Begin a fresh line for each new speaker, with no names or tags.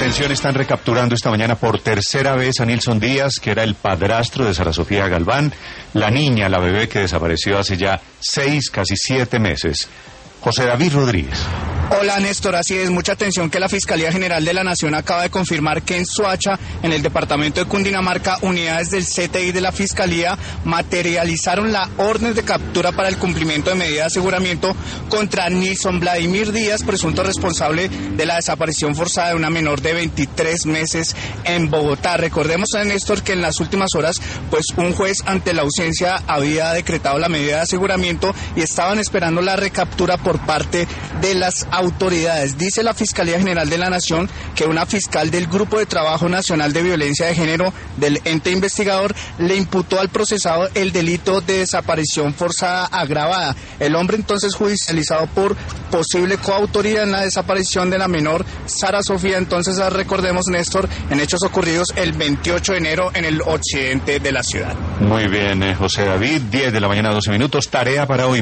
Atención, están recapturando esta mañana por tercera vez a Nilson Díaz, que era el padrastro de Sara Sofía Galván, la niña, la bebé que desapareció hace ya 6, casi 7 meses. José David Rodríguez.
Hola Néstor, así es, mucha atención que la Fiscalía General de la Nación acaba de confirmar que en Soacha, en el departamento de Cundinamarca, unidades del CTI de la Fiscalía materializaron la orden de captura para el cumplimiento de medida de aseguramiento contra Nilson Vladimir Díaz, presunto responsable de la desaparición forzada de una menor de 23 meses en Bogotá. Recordemos, Néstor, que en las últimas horas, pues un juez ante la ausencia había decretado la medida de aseguramiento y estaban esperando la recaptura por parte de las autoridades. Dice la Fiscalía General de la Nación que una fiscal del Grupo de Trabajo Nacional de Violencia de Género del ente investigador le imputó al procesado el delito de desaparición forzada agravada. El hombre entonces judicializado por posible coautoría en la desaparición de la menor Sara Sofía. Entonces recordemos, Néstor, en hechos ocurridos el 28 de enero en el occidente de la ciudad.
Muy bien, José David, 10 de la mañana, 12 minutos, tarea para hoy.